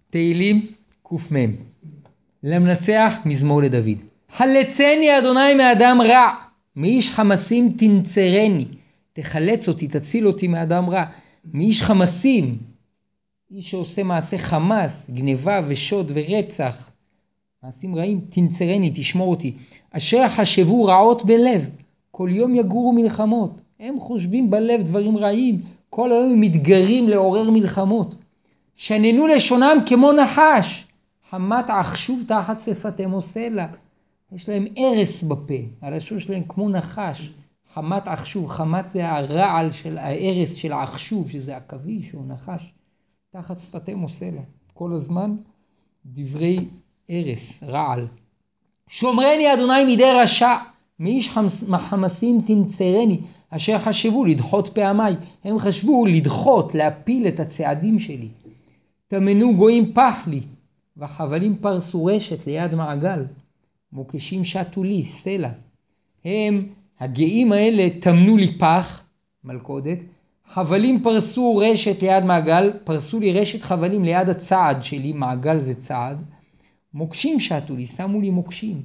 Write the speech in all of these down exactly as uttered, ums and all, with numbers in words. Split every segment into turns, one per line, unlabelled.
תהילים ק"מ. למנצח מזמור לדוד. חלצני אדוני מאדם רע, מאיש חמסים תנצרני. תחלץ אותי, תציל אותי מאדם רע. מאיש חמסים, איש שעושה מעשה חמס, גניבה ושוד ורצח, מעשים רעים, תנצרני, תשמור אותי. אשר חשבו רעות בלב, כל יום יגורו מלחמות. הם חושבים בלב דברים רעים, כל היום הם מתגרים לעורר מלחמות. שננו לשונם כמו נחש, חמת עכשוב תחת שפתם עושה לה. יש להם ארס בפה, הלשון שלהם כמו נחש. חמת עכשוב, חמת זה הרעל של הארס של העכשוב, שזה עכביש או נחש. תחת שפתם עושה לה. כל הזמן דברי ארס, רעל. שומרני אדוני מידי רשע, מאיש חמסים תנצרני. אשר חשבו לדחות פעמי, הם חשבו לדחות, להפיל את הצעדים שלי. תמנו גויים פח לי, וחבלים פרסו רשת ליד מעגל. מוקשים שטו לי, סלע. הם, הגאים האלה, תמנו לי פח, מלכודת. חבלים פרסו רשת ליד מעגל, פרסו לי רשת חבלים ליד הצעד שלי, מעגל זה צעד. מוקשים שטו לי, שמו לי מוקשים.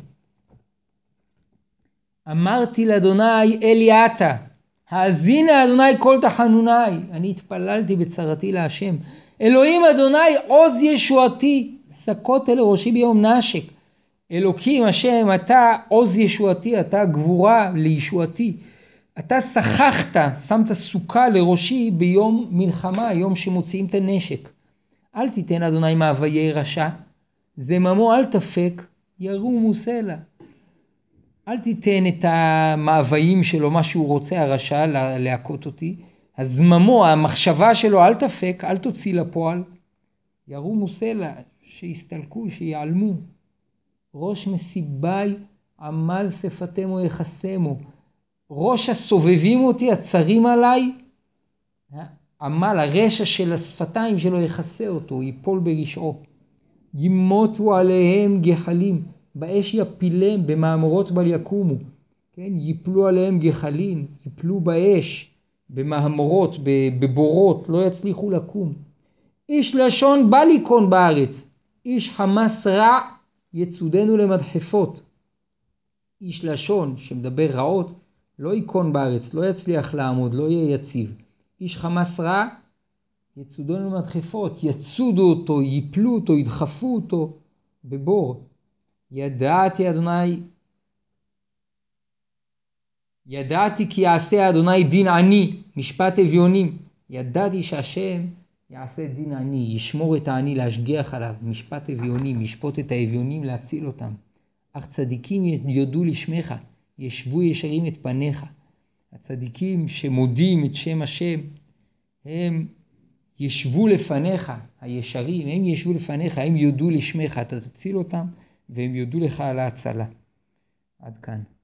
אמרתי לאדוני אלי אתה, האזינה אדוני כל תחנוני. אני התפללתי בצרתי להשם. אלוהים אדוני עוז ישועתי, סקות אל ראשי ביום נשק. אלוקים השם, אתה עוז ישועתי, אתה גבורה לישועתי. אתה שכחת, שמת סוכה לראשי ביום מלחמה, יום שמוציאים את הנשק. אל תיתן אדוני מאוויי רשע, זממו אל תפק, ירום וסלע. אל תיתן את המאוויים שלו, מה שהוא רוצה הרשע, להכות אותי. הזממו, המחשבה שלו, אל תפק, אל תוציא לפועל. ירום וסלע, שיסתלקו, שיעלמו. ראש מסיבי עמל שפתמו יחסמו. ראש הסובבים אותי, הצרים עליי, עמל, הרשע של השפתיים שלו יחסה אותו, ייפול ברשעו. ימותו עליהם גחלים, באש יפילם, במאמרות בל יקומו. כן, ייפלו עליהם גחלים, ייפלו באש, במאמרות, בבורות, לא יצליחו לקום. איש לשון בא ליכון בארץ, איש חמס רע יצודנו למדחפות. איש לשון שמדבר רעות לא ייכון בארץ, לא יצליח לעמוד, לא יהיה יציב. איש חמס רע יצודנו למדחפות, יצודו אותו, ייפלו אותו, ידחפו אותו בבור. ידעתי אדוני, ידעתי כי יעשה אדוני דין עני, משפט אביונים. ידעתי שהשם יעשה דין עני, ישמור את העני, להשגיח עליו, משפט אביונים, ישפוט את האביונים, להציל אותם. אך צדיקים יודו לשמך, ישבו ישרים את פניך. הצדיקים שמודים את שם השם, הם ישבו לפניך, הישרים, הם ישבו לפניך, הם יודו לשמך, אתה תציל אותם, והם יודו לך על ההצלה. עד כאן.